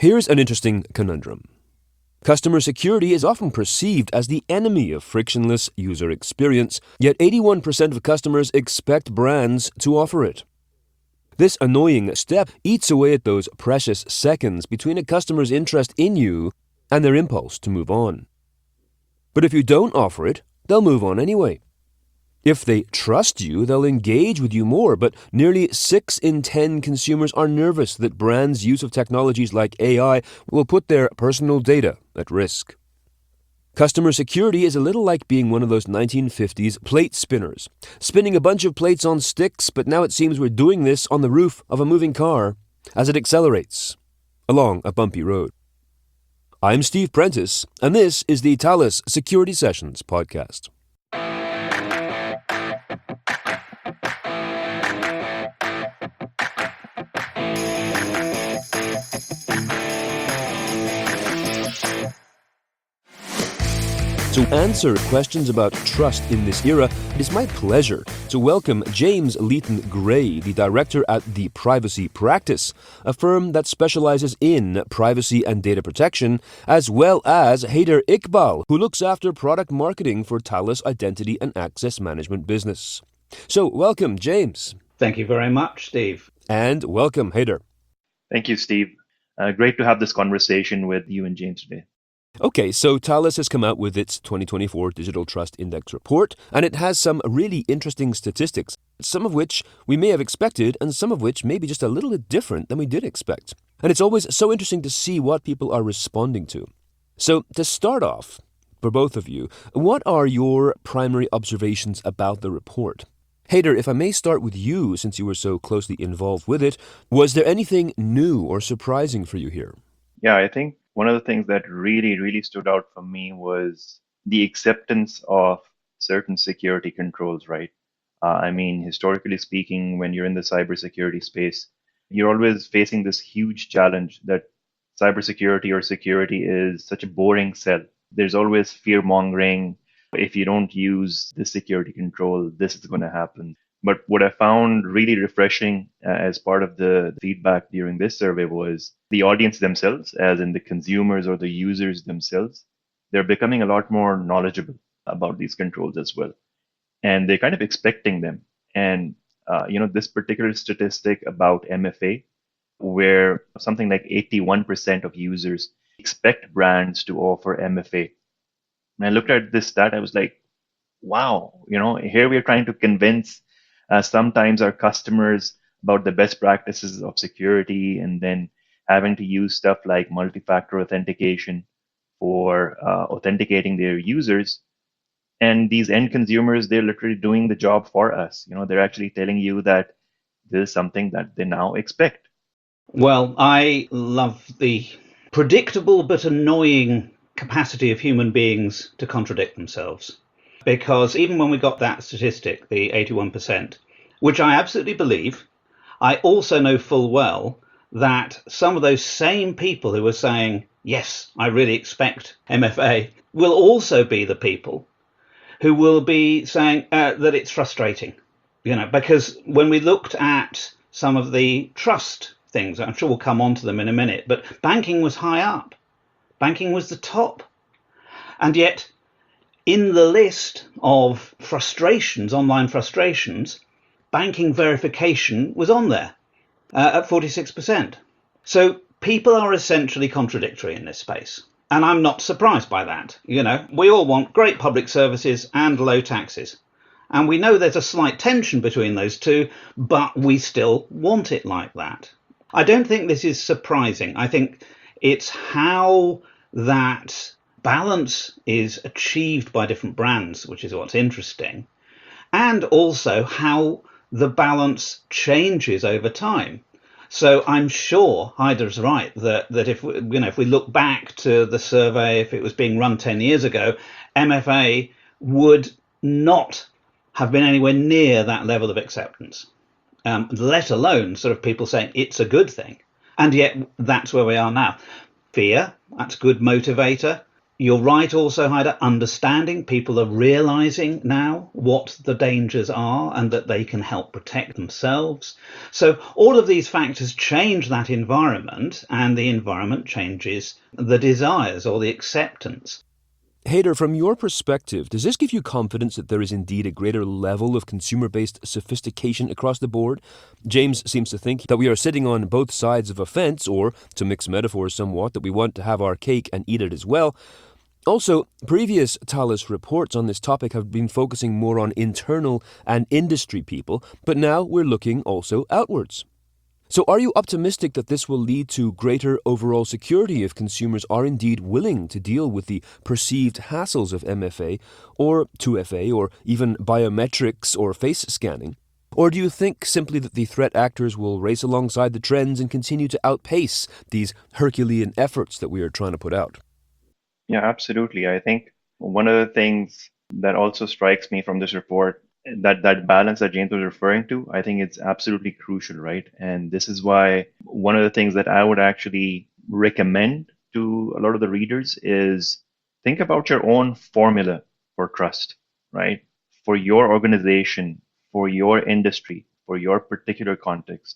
Here's an interesting conundrum. Customer security is often perceived as the enemy of frictionless user experience, yet 81% of customers expect brands to offer it. This annoying step eats away at those precious seconds between a customer's interest in you and their impulse to move on. But if you don't offer it, they'll move on anyway. If they trust you, they'll engage with you more, but nearly 6 in 10 consumers are nervous that brands' use of technologies like AI will put their personal data at risk. Customer security is a little like being one of those 1950s plate spinners, spinning a bunch of plates on sticks, but now it seems we're doing this on the roof of a moving car as it accelerates along a bumpy road. I'm Steve Prentice, and this is the Thales Security Sessions podcast. To answer questions about trust in this era, it is my pleasure to welcome James Leighton Gray, the director at The Privacy Practice, a firm that specializes in privacy and data protection, as well as Haider Iqbal, who looks after product marketing for Thales Identity and Access Management business. So, welcome, James. Thank you very much, Steve. And welcome, Haider. Thank you, Steve. Great to have this conversation with you and James today. Okay, so Thales has come out with its 2024 Digital Trust Index report, and it has some really interesting statistics, some of which we may have expected, and some of which may be just a little bit different than we did expect. And it's always so interesting to see what people are responding to. So, to start off, for both of you, what are your primary observations about the report? Haider, if I may start with you, since you were so closely involved with it, was there anything new or surprising for you here? Yeah, I think one of the things that really stood out for me was the acceptance of certain security controls, right? Historically speaking, when you're in the cybersecurity space, you're always facing this huge challenge that cybersecurity or security is such a boring sell. There's always fear mongering. If you don't use this security control, this is going to happen. But what I found really refreshing as part of the feedback during this survey was the audience themselves, as in the consumers or the users themselves, they're becoming a lot more knowledgeable about these controls as well. And they're kind of expecting them. And, this particular statistic about MFA, where something like 81% of users expect brands to offer MFA. And I looked at this stat, I was like, wow, here we are trying to convince sometimes our customers about the best practices of security, and then having to use stuff like multi-factor authentication for authenticating their users. And these end consumers, they're literally doing the job for us. They're actually telling you that this is something that they now expect. Well, I love the predictable but annoying capacity of human beings to contradict themselves. Because even when we got that statistic, the 81%, which I absolutely believe, I also know full well that some of those same people who are saying, yes, I really expect MFA, will also be the people who will be saying that it's frustrating. Because when we looked at some of the trust things, I'm sure we'll come on to them in a minute, but banking was high up. Banking was the top. And yet, in the list of frustrations, online frustrations, banking verification was on there at 46%. So people are essentially contradictory in this space. And I'm not surprised by that. We all want great public services and low taxes. And we know there's a slight tension between those two, but we still want it like that. I don't think this is surprising. I think it's how that balance is achieved by different brands, which is what's interesting, and also how the balance changes over time. So I'm sure Haider's right that if we look back to the survey, if it was being run 10 years ago, MFA would not have been anywhere near that level of acceptance, let alone sort of people saying it's a good thing. And yet that's where we are now. Fear, that's a good motivator. You're right also, Haida, understanding people are realizing now what the dangers are and that they can help protect themselves. So all of these factors change that environment, and the environment changes the desires or the acceptance. Haider, from your perspective, does this give you confidence that there is indeed a greater level of consumer-based sophistication across the board? James seems to think that we are sitting on both sides of a fence, or, to mix metaphors somewhat, that we want to have our cake and eat it as well. Also, previous Thales reports on this topic have been focusing more on internal and industry people, but now we're looking also outwards. So are you optimistic that this will lead to greater overall security if consumers are indeed willing to deal with the perceived hassles of MFA or 2FA or even biometrics or face scanning? Or do you think simply that the threat actors will race alongside the trends and continue to outpace these Herculean efforts that we are trying to put out? Yeah, absolutely. I think one of the things that also strikes me from this report, that balance that James was referring to, I think it's absolutely crucial, right? And this is why one of the things that I would actually recommend to a lot of the readers is think about your own formula for trust, right? For your organization, for your industry, for your particular context.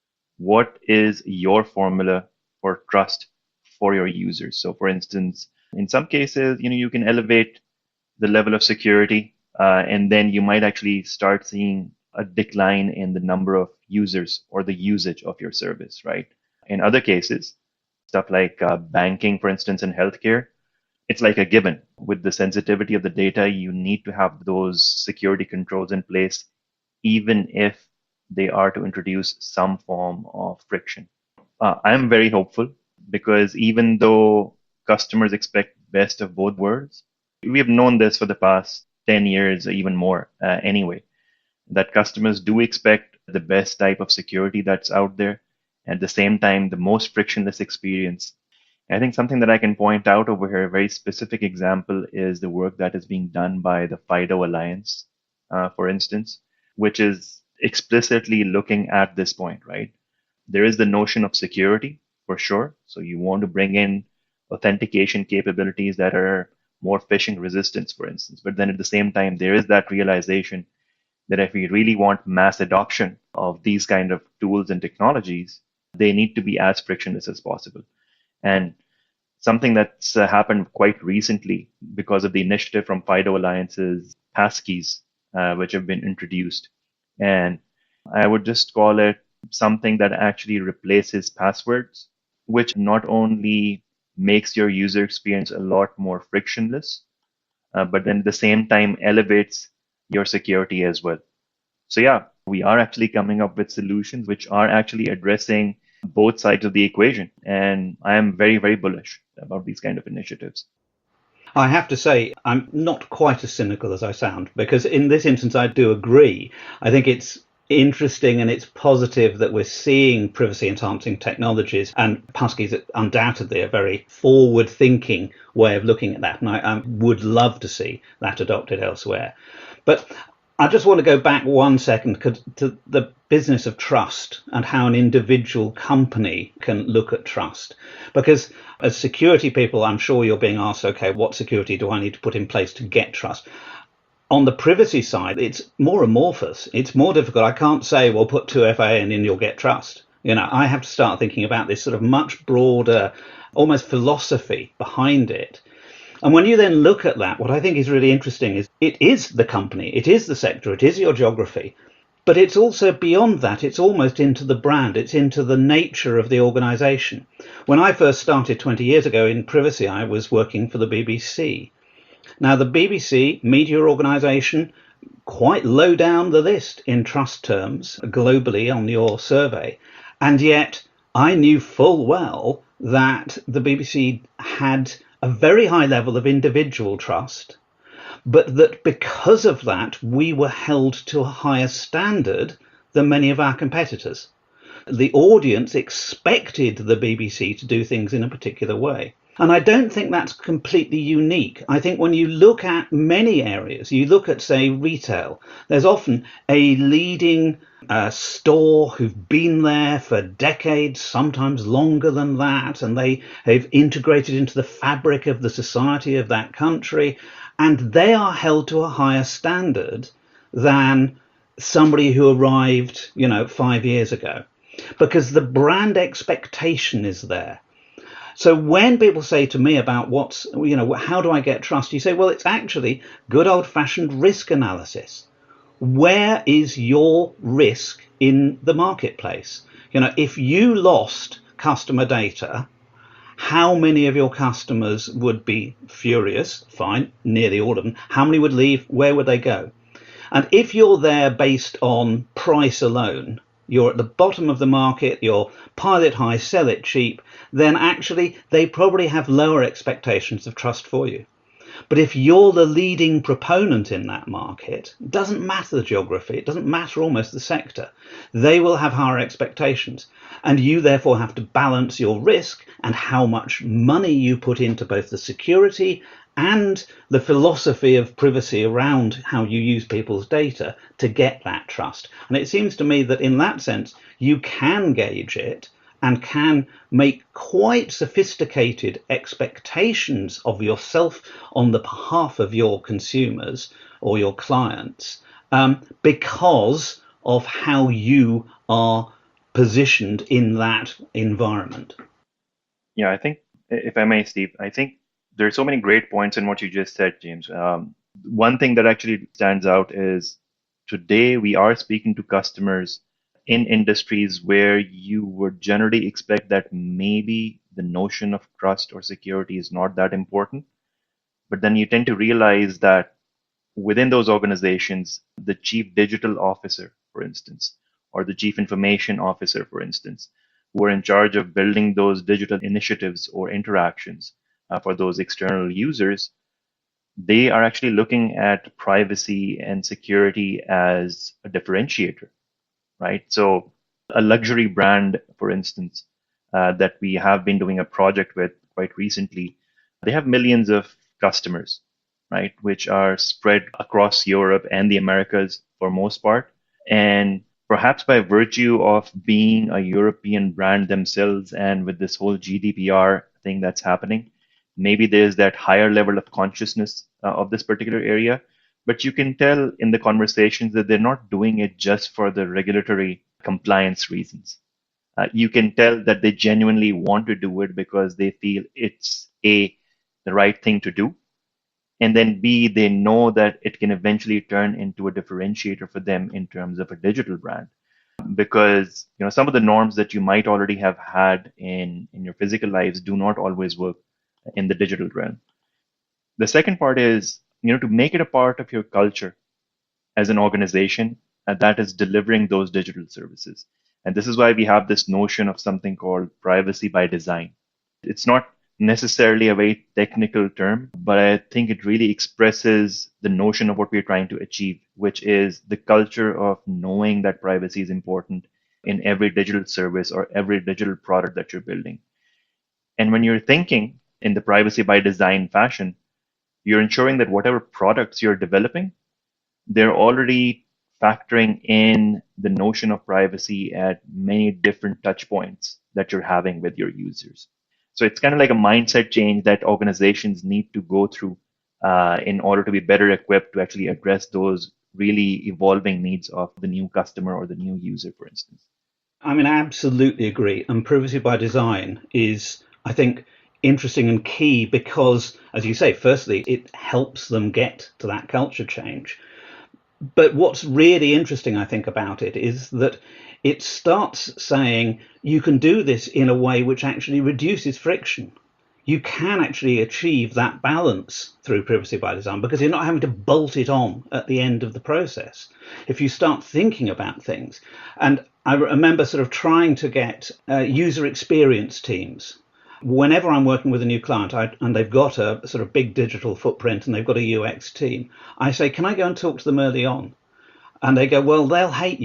What is your formula for trust for your users? So for instance, in some cases, you can elevate the level of security, and then you might actually start seeing a decline in the number of users or the usage of your service, right? In other cases, stuff like banking, for instance, in healthcare, it's like a given. With the sensitivity of the data, you need to have those security controls in place, even if they are to introduce some form of friction. I'm very hopeful because even though customers expect best of both worlds, we have known this for the past 10 years, even more anyway, that customers do expect the best type of security that's out there. At the same time, the most frictionless experience. I think something that I can point out over here, a very specific example, is the work that is being done by the FIDO Alliance, for instance, which is explicitly looking at this point, right? There is the notion of security for sure. So you want to bring in authentication capabilities that are more phishing resistance, for instance. But then at the same time, there is that realization that if we really want mass adoption of these kind of tools and technologies, they need to be as frictionless as possible. And something that's happened quite recently because of the initiative from FIDO Alliance's passkeys, which have been introduced. And I would just call it something that actually replaces passwords, which not only makes your user experience a lot more frictionless, but then at the same time elevates your security as well. So yeah, we are actually coming up with solutions which are actually addressing both sides of the equation. And I am very, very bullish about these kind of initiatives. I have to say, I'm not quite as cynical as I sound, because in this instance, I do agree. I think it's interesting and it's positive that we're seeing privacy enhancing technologies, and passkeys are undoubtedly a very forward thinking way of looking at that. And I would love to see that adopted elsewhere. But I just want to go back 1 second to the business of trust and how an individual company can look at trust. Because as security people, I'm sure you're being asked, okay, what security do I need to put in place to get trust? On the privacy side, it's more amorphous. It's more difficult. I can't say, well, put 2FA in and you'll get trust. I have to start thinking about this sort of much broader, almost philosophy behind it. And when you then look at that, what I think is really interesting is it is the company, it is the sector, it is your geography, but it's also beyond that. It's almost into the brand, it's into the nature of the organization. When I first started 20 years ago in privacy, I was working for the BBC. Now, the BBC, media organization, quite low down the list in trust terms globally on your survey. And yet I knew full well that the BBC had a very high level of individual trust, but that because of that, we were held to a higher standard than many of our competitors. The audience expected the BBC to do things in a particular way. And I don't think that's completely unique. I think when you look at many areas, you look at, say, retail, there's often a leading store who've been there for decades, sometimes longer than that, and they have integrated into the fabric of the society of that country, and they are held to a higher standard than somebody who arrived, 5 years ago, because the brand expectation is there. So when people say to me about how do I get trust? You say, well, it's actually good old fashioned risk analysis. Where is your risk in the marketplace? If you lost customer data, how many of your customers would be furious? Fine, nearly all of them. How many would leave? Where would they go? And if you're there based on price alone, you're at the bottom of the market, you're pile it high, sell it cheap, then actually they probably have lower expectations of trust for you. But if you're the leading proponent in that market, it doesn't matter the geography, it doesn't matter almost the sector, they will have higher expectations. And you therefore have to balance your risk and how much money you put into both the security and the philosophy of privacy around how you use people's data to get that trust. And it seems to me that in that sense, you can gauge it and can make quite sophisticated expectations of yourself on the behalf of your consumers or your clients because of how you are positioned in that environment. Yeah, I think, if I may, Steve, I think there are so many great points in what you just said, James. One thing that actually stands out is today we are speaking to customers in industries where you would generally expect that maybe the notion of trust or security is not that important. But then you tend to realize that within those organizations, the chief digital officer, for instance, or the chief information officer, for instance, who are in charge of building those digital initiatives or interactions for those external users, they are actually looking at privacy and security as a differentiator, right? So a luxury brand, for instance, that we have been doing a project with quite recently, they have millions of customers, right, which are spread across Europe and the Americas for most part. And perhaps by virtue of being a European brand themselves and with this whole GDPR thing that's happening, maybe there's that higher level of consciousness of this particular area. But you can tell in the conversations that they're not doing it just for the regulatory compliance reasons. You can tell that they genuinely want to do it because they feel it's A, the right thing to do, and then B, they know that it can eventually turn into a differentiator for them in terms of a digital brand. Because some of the norms that you might already have had in your physical lives do not always work in the digital realm. The second part is to make it a part of your culture as an organization that is delivering those digital services. And this is why we have this notion of something called privacy by design. It's not necessarily a very technical term, but I think it really expresses the notion of what we're trying to achieve, which is the culture of knowing that privacy is important in every digital service or every digital product that you're building. And when you're thinking in the privacy by design fashion, you're ensuring that whatever products you're developing, they're already factoring in the notion of privacy at many different touch points that you're having with your users. So it's kind of like a mindset change that organizations need to go through in order to be better equipped to actually address those really evolving needs of the new customer or the new user, for instance. I mean, I absolutely agree. And privacy by design is, I think, interesting and key because, as you say, firstly, it helps them get to that culture change. But what's really interesting, I think, about it is that it starts saying you can do this in a way which actually reduces friction. You can actually achieve that balance through privacy by design because you're not having to bolt it on at the end of the process. If you start thinking about things, and I remember sort of trying to get user experience teams. Whenever I'm working with a new client and they've got a sort of big digital footprint and they've got a UX team, I say, can I go and talk to them early on? And they go, well, they'll hate you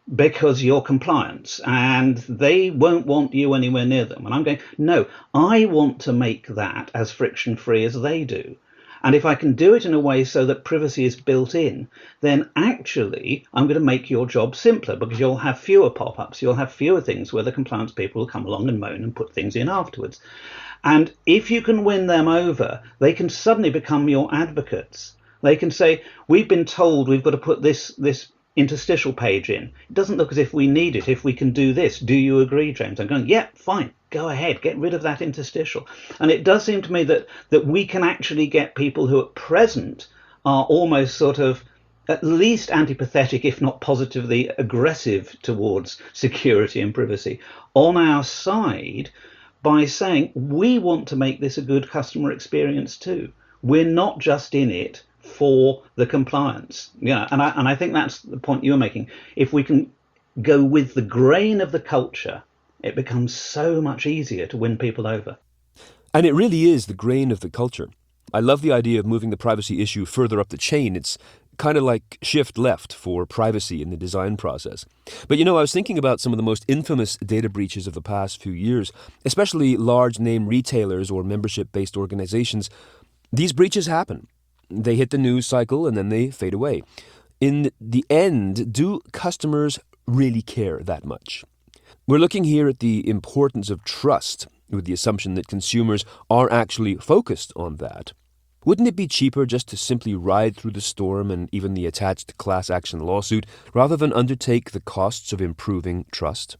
because you're compliance and they won't want you anywhere near them. And I'm going, no, I want to make that as friction free as they do. And if I can do it in a way so that privacy is built in, then actually I'm going to make your job simpler because you'll have fewer pop-ups, you'll have fewer things where the compliance people will come along and moan and put things in afterwards. And if you can win them over, they can suddenly become your advocates. They can say, we've been told we've got to put this interstitial page in. It doesn't look as if we need it. If we can do this, do you agree, James? I'm going, yeah, fine, go ahead, get rid of that interstitial. And it does seem to me that we can actually get people who at present are almost sort of at least antipathetic, if not positively aggressive towards security and privacy, on our side by saying we want to make this a good customer experience too. We're not just in it for the compliance. Yeah, and I think that's the point you're making. If we can go with the grain of the culture, it becomes so much easier to win people over. And it really is the grain of the culture. I love the idea of moving the privacy issue further up the chain. It's kind of like shift left for privacy in the design process. But I was thinking about some of the most infamous data breaches of the past few years, especially large name retailers or membership-based organizations. These breaches happen. They hit the news cycle and then they fade away. In the end, do customers really care that much? We're looking here at the importance of trust, with the assumption that consumers are actually focused on that. Wouldn't it be cheaper just to simply ride through the storm and even the attached class action lawsuit rather than undertake the costs of improving trust?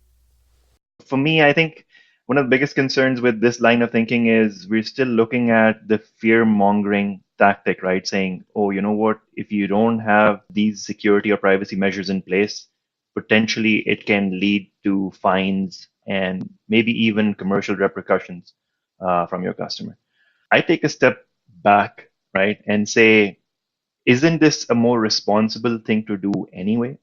For me, I think one of the biggest concerns with this line of thinking is we're still looking at the fear-mongering tactic, right? Saying, oh, you know what, if you don't have these security or privacy measures in place, potentially it can lead to fines and maybe even commercial repercussions from your customer. I take a step back, right, and say, isn't this a more responsible thing to do anyway?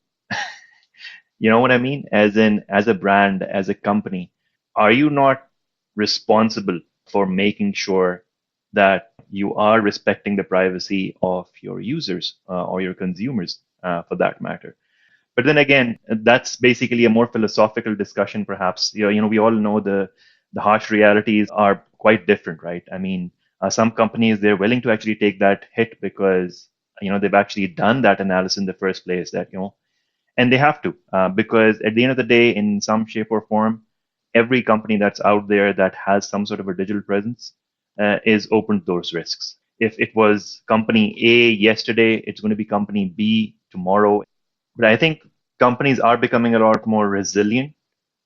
You know what I mean? As a brand, as a company, are you not responsible for making sure that you are respecting the privacy of your users or your consumers, for that matter? But then again, that's basically a more philosophical discussion, perhaps. We all know the harsh realities are quite different, right? I mean, some companies, they're willing to actually take that hit because they've actually done that analysis in the first place. And they have to, because at the end of the day, in some shape or form, every company that's out there that has some sort of a digital presence is open to those risks. If it was company A yesterday, it's going to be company B tomorrow. But I think companies are becoming a lot more resilient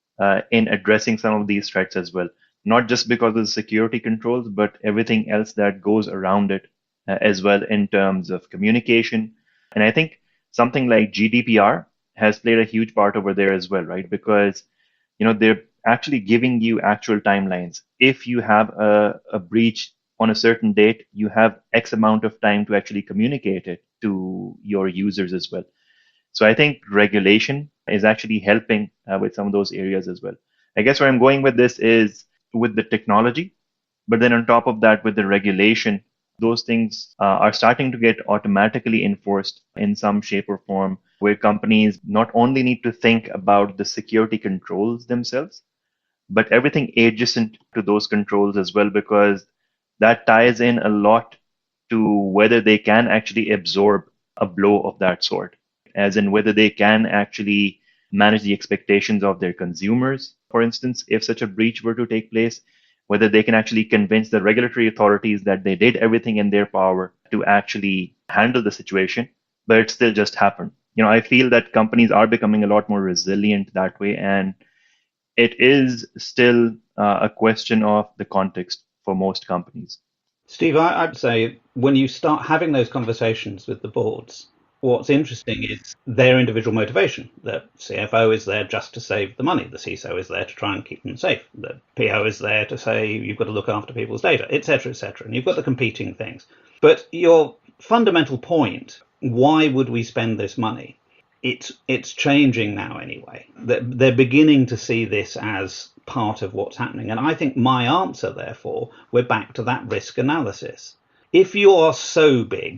in addressing some of these threats as well, not just because of the security controls, but everything else that goes around it as well in terms of communication. And I think something like GDPR has played a huge part over there as well, right? Because they're actually giving you actual timelines. If you have a breach on a certain date, you have X amount of time to actually communicate it to your users as well. So I think regulation is actually helping with some of those areas as well. I guess where I'm going with this is with the technology, but then on top of that, with the regulation, those things are starting to get automatically enforced in some shape or form, where companies not only need to think about the security controls themselves, but everything adjacent to those controls as well, because that ties in a lot to whether they can actually absorb a blow of that sort, as in whether they can actually manage the expectations of their consumers, for instance, if such a breach were to take place, whether they can actually convince the regulatory authorities that they did everything in their power to actually handle the situation, but it still just happened. I feel that companies are becoming a lot more resilient that way, and it is still a question of the context for most companies. Steve, I'd say when you start having those conversations with the boards, what's interesting is their individual motivation. The CFO is there just to save the money. The CISO is there to try and keep them safe. The PO is there to say you've got to look after people's data, etc., etc. And you've got the competing things. But your fundamental point, why would we spend this money? It's changing now anyway. They're beginning to see this as part of what's happening. And I think my answer, therefore, we're back to that risk analysis. If you are so big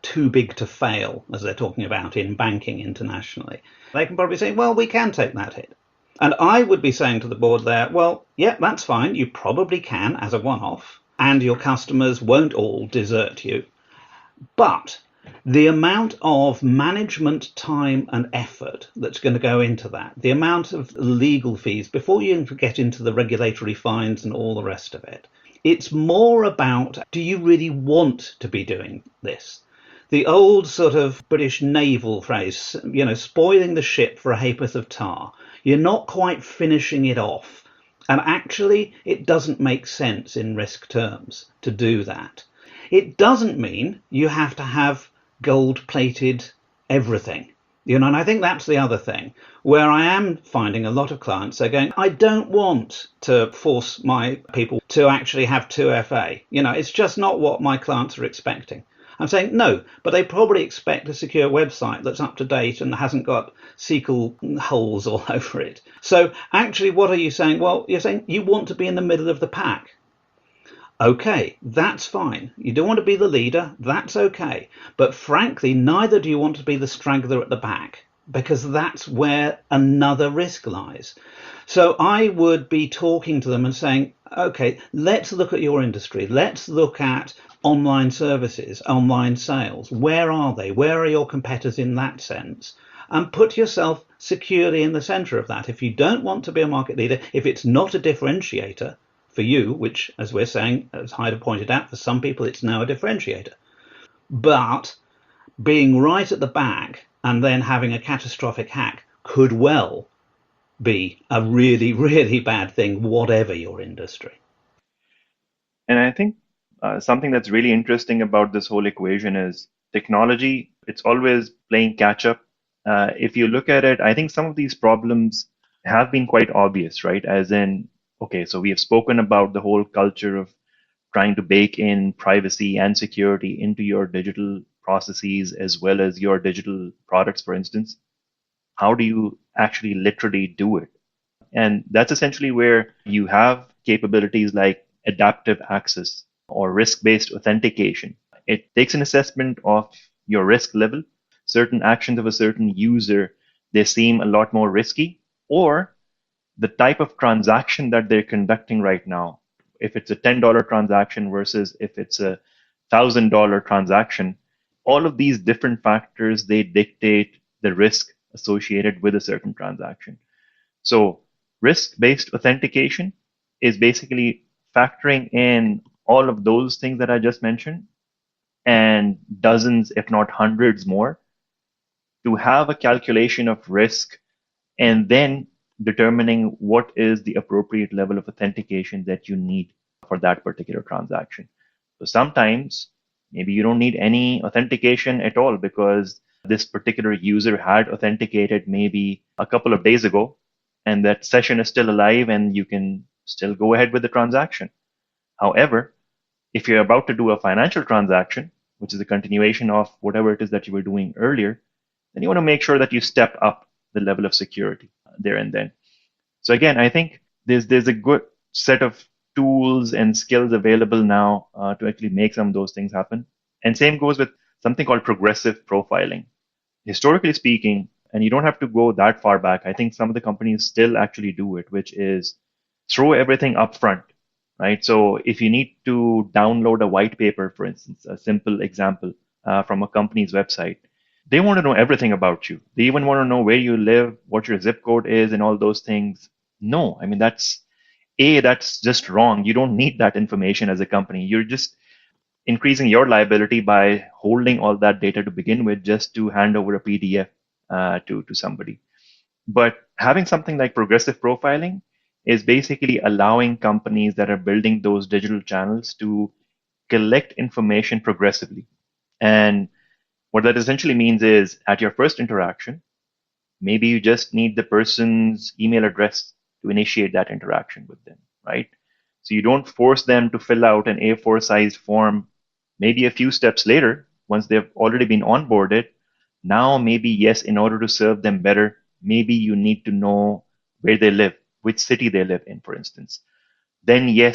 too big to fail, as they're talking about in banking internationally, they can probably say, well, we can take that hit. And I would be saying to the board there, well, yeah, that's fine. You probably can as a one-off, and your customers won't all desert you. But the amount of management time and effort that's going to go into that, the amount of legal fees before you even get into the regulatory fines and all the rest of it, it's more about, do you really want to be doing this? The old sort of British naval phrase, spoiling the ship for a ha'porth of tar. You're not quite finishing it off. And actually, it doesn't make sense in risk terms to do that. It doesn't mean you have to have gold-plated everything. And I think that's the other thing, where I am finding a lot of clients are going, I don't want to force my people to actually have 2FA. It's just not what my clients are expecting. I'm saying no, but they probably expect a secure website that's up to date and hasn't got SQL holes all over it. So actually, what are you saying? Well, you're saying you want to be in the middle of the pack. Okay, that's fine. You don't want to be the leader. That's okay. But frankly, neither do you want to be the straggler at the back, because that's where another risk lies. So I would be talking to them and saying, okay, let's look at your industry. Let's look at online services, online sales. Where are they? Where are your competitors in that sense? And put yourself securely in the center of that. If you don't want to be a market leader, if it's not a differentiator for you, which, as we're saying, as Haidar pointed out, for some people it's now a differentiator. But being right at the back and then having a catastrophic hack could well be a really, really bad thing, whatever your industry. And I think something that's really interesting about this whole equation is technology. It's always playing catch up. If you look at it, I think some of these problems have been quite obvious, right? As in, okay, so we have spoken about the whole culture of trying to bake in privacy and security into your digital processes as well as your digital products, for instance. How do you actually literally do it? And that's essentially where you have capabilities like adaptive access or risk-based authentication. It takes an assessment of your risk level. Certain actions of a certain user, they seem a lot more risky, or the type of transaction that they're conducting right now. If it's a $10 transaction versus if it's a $1,000 transaction, all of these different factors, they dictate the risk associated with a certain transaction. So risk-based authentication is basically factoring in all of those things that I just mentioned and dozens, if not hundreds more, to have a calculation of risk and then determining what is the appropriate level of authentication that you need for that particular transaction. So sometimes maybe you don't need any authentication at all because this particular user had authenticated maybe a couple of days ago, and that session is still alive and you can still go ahead with the transaction. However, if you're about to do a financial transaction, which is a continuation of whatever it is that you were doing earlier, then you want to make sure that you step up the level of security there and then. So again, I think there's a good set of tools and skills available now to actually make some of those things happen. And same goes with something called progressive profiling. Historically speaking, and you don't have to go that far back, I think some of the companies still actually do it, which is throw everything up front, right? So if you need to download a white paper, for instance, a simple example from a company's website, they want to know everything about you. They even want to know where you live, what your zip code is, and all those things. No, I mean, that's just wrong. You don't need that information as a company. You're just increasing your liability by holding all that data to begin with just to hand over a PDF to somebody. But having something like progressive profiling is basically allowing companies that are building those digital channels to collect information progressively. And what that essentially means is at your first interaction, maybe you just need the person's email address to initiate that interaction with them, right? So you don't force them to fill out an A4 sized form. Maybe a few steps later, once they've already been onboarded, now maybe, yes, in order to serve them better, maybe you need to know where they live, which city they live in, for instance. Then, yes,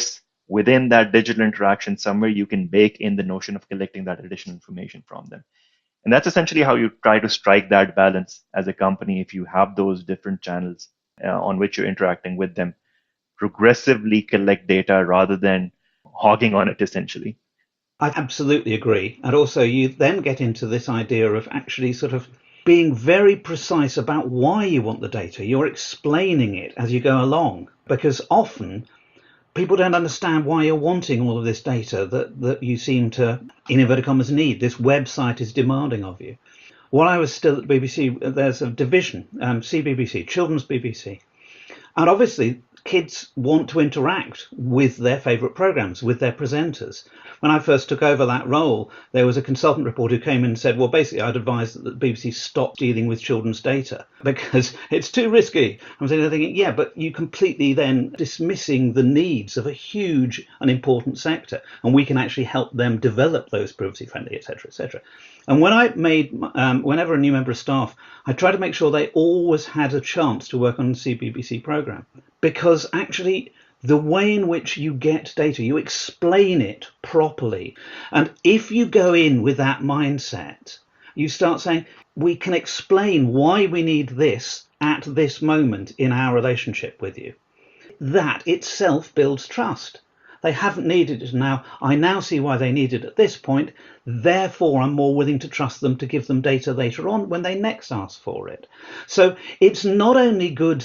within that digital interaction, somewhere you can bake in the notion of collecting that additional information from them. And that's essentially how you try to strike that balance as a company. If you have those different channels on which you're interacting with them, progressively collect data rather than hogging on it, essentially. I absolutely agree. And also, you then get into this idea of actually sort of being very precise about why you want the data. You're explaining it as you go along, because often people don't understand why you're wanting all of this data that you seem to, in inverted commas, need. This website is demanding of you. While I was still at the BBC, there's a division, CBBC, Children's BBC. And obviously, kids want to interact with their favourite programmes, with their presenters. When I first took over that role, there was a consultant reporter who came in and said, well, basically, I'd advise that the BBC stop dealing with children's data because it's too risky. I'm thinking, yeah, but you completely then dismissing the needs of a huge and important sector, and we can actually help them develop those privacy-friendly, et cetera, et cetera. And when I made, whenever a new member of staff, I try to make sure they always had a chance to work on the CBBC programme, because actually the way in which you get data, you explain it properly. And if you go in with that mindset, you start saying, we can explain why we need this at this moment in our relationship with you. That itself builds trust. They haven't needed it now. I now see why they need it at this point. Therefore, I'm more willing to trust them to give them data later on when they next ask for it. So it's not only good,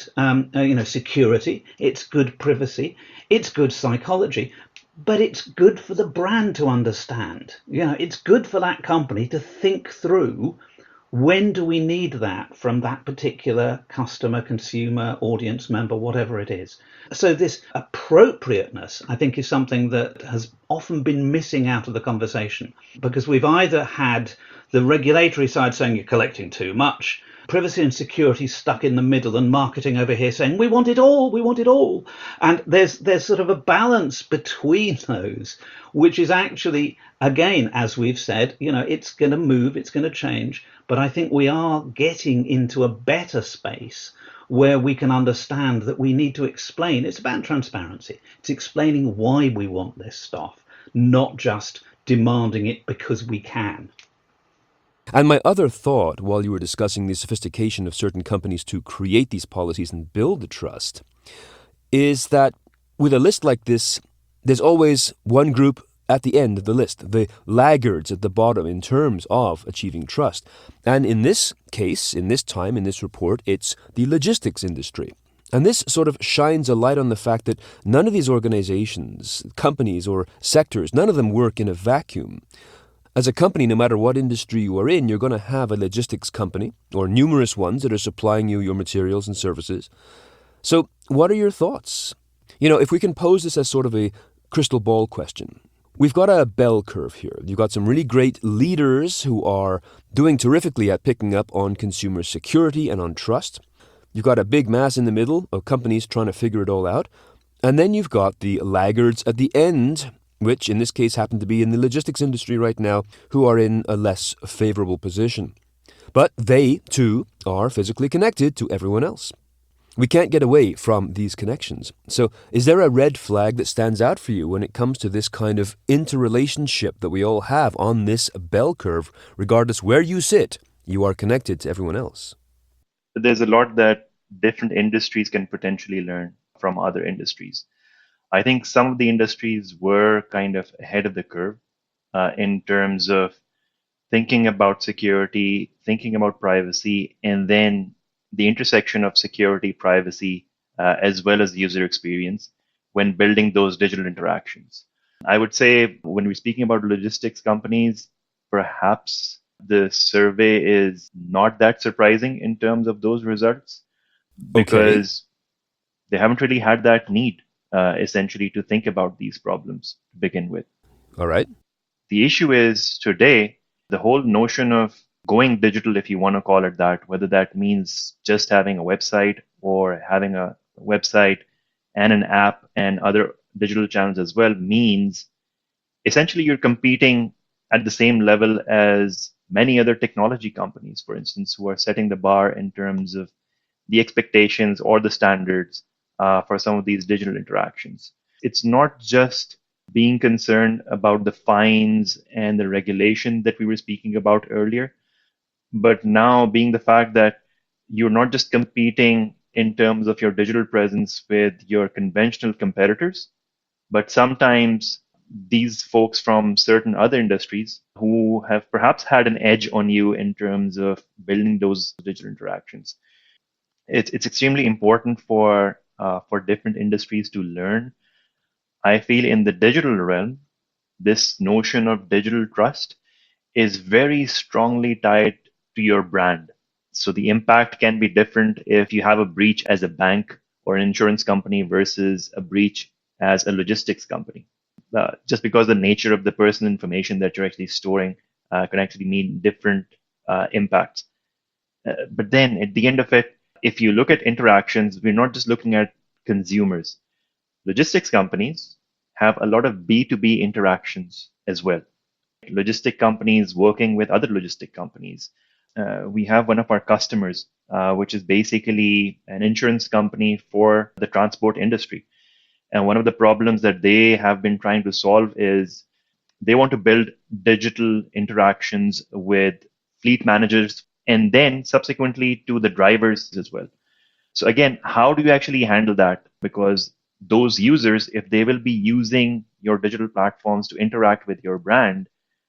security. It's good privacy. It's good psychology. But it's good for the brand to understand. It's good for that company to think through, when do we need that from that particular customer, consumer, audience member, whatever it is? So this appropriateness, I think, is something that has often been missing out of the conversation, because we've either had the regulatory side saying you're collecting too much, privacy and security stuck in the middle, and marketing over here saying we want it all, we want it all. And there's sort of a balance between those, which is actually, again, as we've said, it's going to move, it's going to change. But I think we are getting into a better space where we can understand that we need to explain. It's about transparency. It's explaining why we want this stuff, not just demanding it because we can. And my other thought, while you were discussing the sophistication of certain companies to create these policies and build the trust, is that with a list like this, there's always one group at the end of the list, the laggards at the bottom in terms of achieving trust. And in this case, in this time, in this report, it's the logistics industry. And this sort of shines a light on the fact that none of these organizations, companies, or sectors, none of them work in a vacuum. As a company, no matter what industry you are in, you're going to have a logistics company, or numerous ones that are supplying you your materials and services. So what are your thoughts? If we can pose this as sort of a crystal ball question. We've got a bell curve here. You've got some really great leaders who are doing terrifically at picking up on consumer security and on trust. You've got a big mass in the middle of companies trying to figure it all out. And then you've got the laggards at the end, which in this case happen to be in the logistics industry right now, who are in a less favorable position. But they, too, are physically connected to everyone else. We can't get away from these connections. So is there a red flag that stands out for you when it comes to this kind of interrelationship that we all have on this bell curve? Regardless where you sit, you are connected to everyone else. There's a lot that different industries can potentially learn from other industries. I think some of the industries were kind of ahead of the curve in terms of thinking about security, thinking about privacy, and then the intersection of security, privacy, as well as user experience when building those digital interactions. I would say when we're speaking about logistics companies, perhaps the survey is not that surprising in terms of those results because they haven't really had that need essentially to think about these problems to begin with. All right. The issue is today, the whole notion of going digital, if you want to call it that, whether that means just having a website or having a website and an app and other digital channels as well, means essentially you're competing at the same level as many other technology companies, for instance, who are setting the bar in terms of the expectations or the standards for some of these digital interactions. It's not just being concerned about the fines and the regulation that we were speaking about earlier, but now being the fact that you're not just competing in terms of your digital presence with your conventional competitors, but sometimes these folks from certain other industries who have perhaps had an edge on you in terms of building those digital interactions. It's extremely important for different industries to learn. I feel in the digital realm, this notion of digital trust is very strongly tied to your brand. So the impact can be different if you have a breach as a bank or an insurance company versus a breach as a logistics company. Just because the nature of the personal information that you're actually storing can actually mean different impacts. But then at the end of it, if you look at interactions, we're not just looking at consumers. Logistics companies have a lot of B2B interactions as well. Logistic companies working with other logistic companies. We have one of our customers, which is basically an insurance company for the transport industry. And one of the problems that they have been trying to solve is they want to build digital interactions with fleet managers and then subsequently to the drivers as well. So again, how do you actually handle that? Because those users, if they will be using your digital platforms to interact with your brand,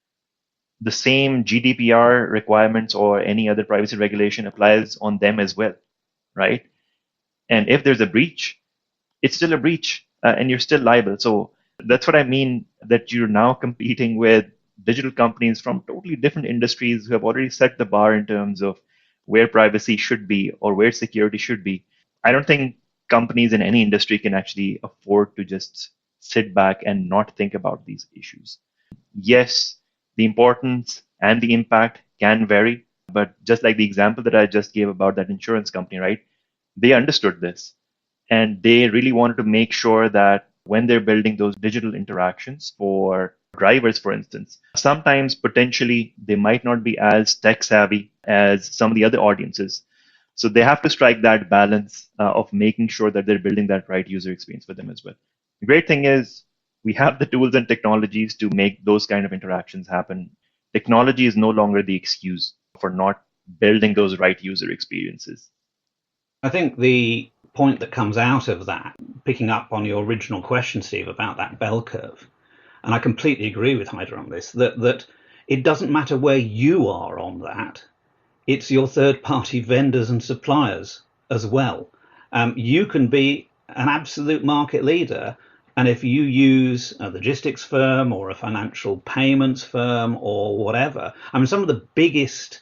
the same GDPR requirements or any other privacy regulation applies on them as well, right? And if there's a breach, it's still a breach and you're still liable. So that's what I mean, that you're now competing with digital companies from totally different industries who have already set the bar in terms of where privacy should be or where security should be. I don't think companies in any industry can actually afford to just sit back and not think about these issues. Yes, the importance and the impact can vary, but just like the example that I just gave about that insurance company, right? They understood this and they really wanted to make sure that when they're building those digital interactions for drivers, for instance, sometimes potentially they might not be as tech savvy as some of the other audiences. So they have to strike that balance of making sure that they're building that right user experience for them as well. The great thing is we have the tools and technologies to make those kind of interactions happen. Technology is no longer the excuse for not building those right user experiences. I think the point that comes out of that, picking up on your original question, Steve, about that bell curve, and I completely agree with Haider on this, that it doesn't matter where you are on that, it's your third-party vendors and suppliers as well. You can be an absolute market leader, and if you use a logistics firm or a financial payments firm or whatever, I mean, some of the biggest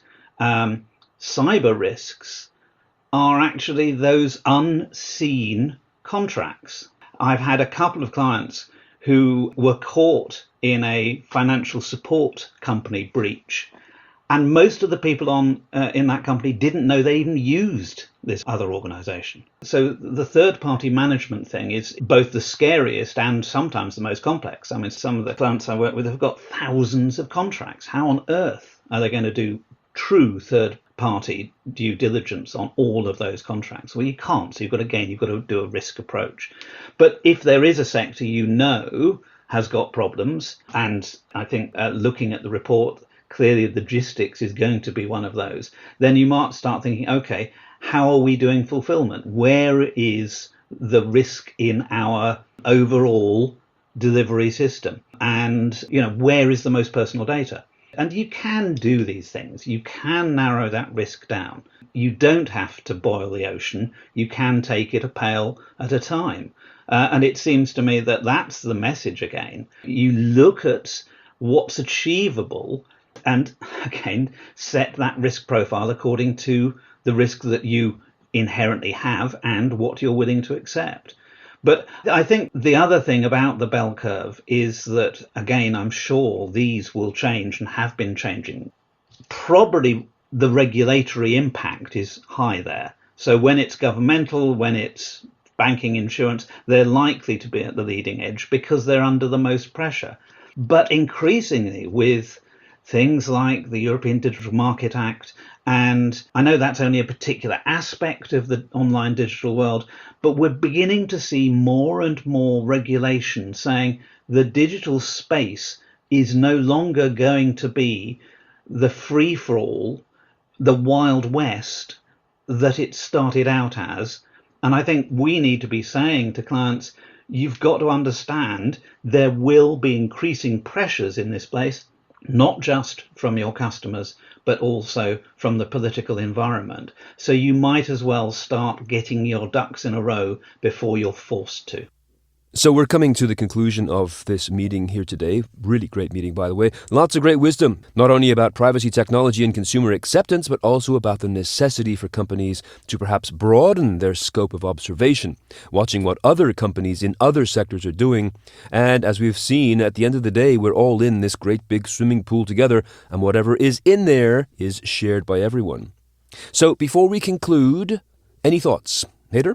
cyber risks are actually those unseen contracts. I've had a couple of clients who were caught in a financial support company breach, and most of the people in that company didn't know they even used this other organization. So the third-party management thing is both the scariest and sometimes the most complex. I mean, some of the clients I work with have got thousands of contracts. How on earth are they going to do true third-party due diligence on all of those contracts? Well, you can't. So you've got to do a risk approach. But if there is a sector has got problems, and I think looking at the report, clearly logistics is going to be one of those, then you might start thinking, okay, how are we doing fulfillment? Where is the risk in our overall delivery system? And, where is the most personal data? And you can do these things. You can narrow that risk down. You don't have to boil the ocean. You can take it a pail at a time. And it seems to me that that's the message again. You look at what's achievable and, again, set that risk profile according to the risk that you inherently have and what you're willing to accept. But I think the other thing about the bell curve is that, again, I'm sure these will change and have been changing. Probably the regulatory impact is high there. So when it's governmental, when it's banking, insurance, they're likely to be at the leading edge because they're under the most pressure. But increasingly with things like the European Digital Market Act. And I know that's only a particular aspect of the online digital world, but we're beginning to see more and more regulation saying the digital space is no longer going to be the free for all, the Wild West that it started out as. And I think we need to be saying to clients, you've got to understand there will be increasing pressures in this place, not just from your customers, but also from the political environment. So you might as well start getting your ducks in a row before you're forced to. So we're coming to the conclusion of this meeting here today. Really great meeting, by the way. Lots of great wisdom, not only about privacy technology and consumer acceptance, but also about the necessity for companies to perhaps broaden their scope of observation, watching what other companies in other sectors are doing. And as we've seen, at the end of the day, we're all in this great big swimming pool together, and whatever is in there is shared by everyone. So before we conclude, any thoughts? Haider?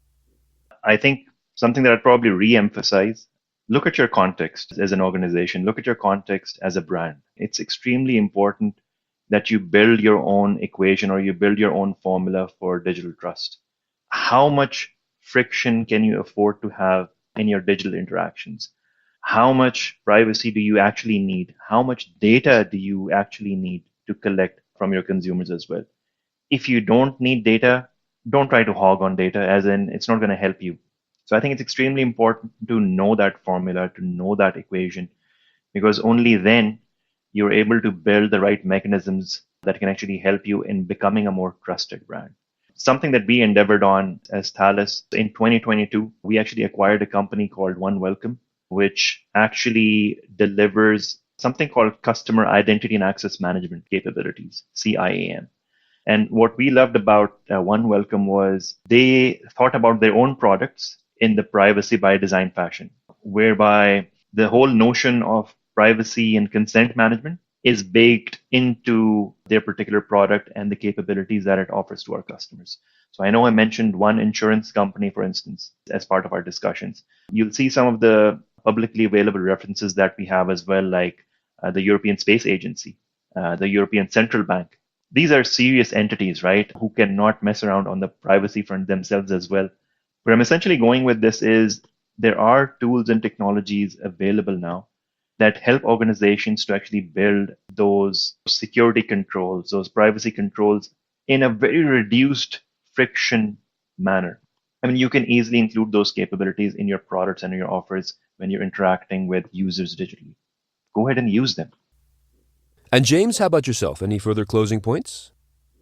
I think something that I'd probably re-emphasize, look at your context as an organization, look at your context as a brand. It's extremely important that you build your own equation or you build your own formula for digital trust. How much friction can you afford to have in your digital interactions? How much privacy do you actually need? How much data do you actually need to collect from your consumers as well? If you don't need data, don't try to hog on data, as in it's not going to help you. So I think it's extremely important to know that formula, to know that equation, because only then you're able to build the right mechanisms that can actually help you in becoming a more trusted brand. Something that we endeavored on as Thales in 2022, we actually acquired a company called OneWelcome, which actually delivers something called Customer Identity and Access Management capabilities, CIAM. And what we loved about OneWelcome was they thought about their own products in the privacy by design fashion, whereby the whole notion of privacy and consent management is baked into their particular product and the capabilities that it offers to our customers. So I know I mentioned one insurance company, for instance, as part of our discussions. You'll see some of the publicly available references that we have as well, like the European Space Agency, the European Central Bank. These are serious entities, right, who cannot mess around on the privacy front themselves as well. Where I'm essentially going with this is there are tools and technologies available now that help organizations to actually build those security controls, those privacy controls in a very reduced friction manner. I mean, you can easily include those capabilities in your products and your offers when you're interacting with users digitally. Go ahead and use them. And James, how about yourself? Any further closing points?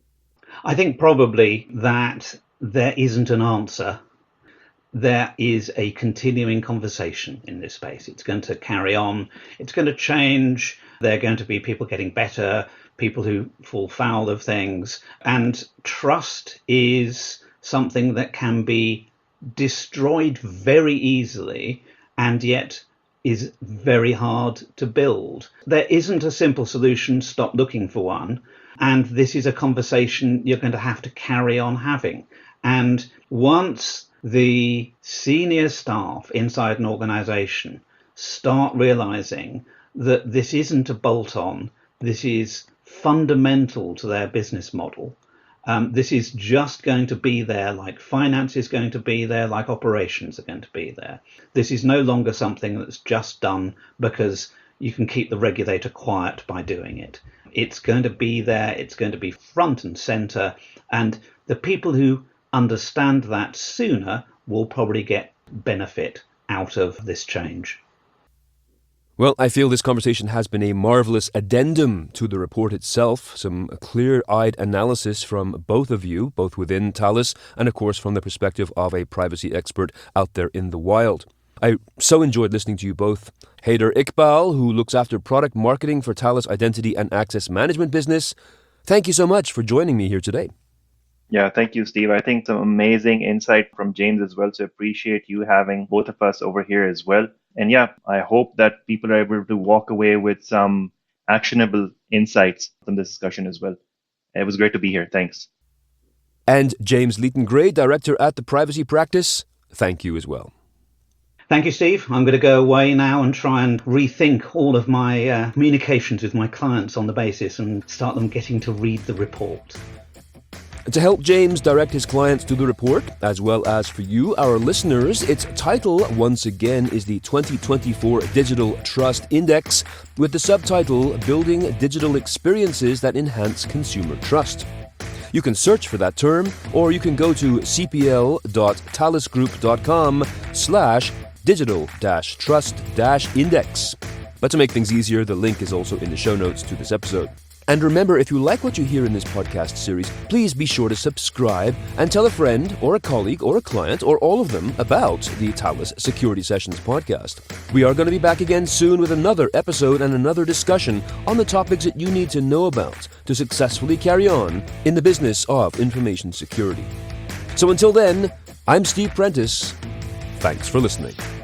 I think probably that there isn't an answer. There is a continuing conversation in this space. It's going to carry on. It's going to change. There are going to be people getting better, people who fall foul of things. And trust is something that can be destroyed very easily and yet is very hard to build. There isn't a simple solution. Stop looking for one. And this is a conversation you're going to have to carry on having. And once the senior staff inside an organization start realizing that this isn't a bolt-on, this is fundamental to their business model. This is just going to be there, like finance is going to be there, like operations are going to be there. This is no longer something that's just done because you can keep the regulator quiet by doing it. It's going to be there, it's going to be front and center, and the people who understand that sooner will probably get benefit out of this change. Well, I feel this conversation has been a marvelous addendum to the report itself, some clear-eyed analysis from both of you, both within Thales and, of course, from the perspective of a privacy expert out there in the wild. I so enjoyed listening to you both. Haider Iqbal, who looks after product marketing for Thales Identity and Access Management business. Thank you so much for joining me here today. Yeah, thank you, Steve. I think some amazing insight from James as well. So appreciate you having both of us over here as well. And yeah, I hope that people are able to walk away with some actionable insights from this discussion as well. It was great to be here. Thanks. And James Leighton Gray, Director at the Privacy Practice, thank you as well. Thank you, Steve. I'm going to go away now and try and rethink all of my communications with my clients on the basis and start them getting to read the report. To help James direct his clients to the report, as well as for you, our listeners, its title, once again, is the 2024 Digital Trust Index, with the subtitle, Building Digital Experiences that Enhance Consumer Trust. You can search for that term, or you can go to cpl.talusgroup.com/digital-trust-index. But to make things easier, the link is also in the show notes to this episode. And remember, if you like what you hear in this podcast series, please be sure to subscribe and tell a friend or a colleague or a client or all of them about the Thales Security Sessions podcast. We are going to be back again soon with another episode and another discussion on the topics that you need to know about to successfully carry on in the business of information security. So until then, I'm Steve Prentice. Thanks for listening.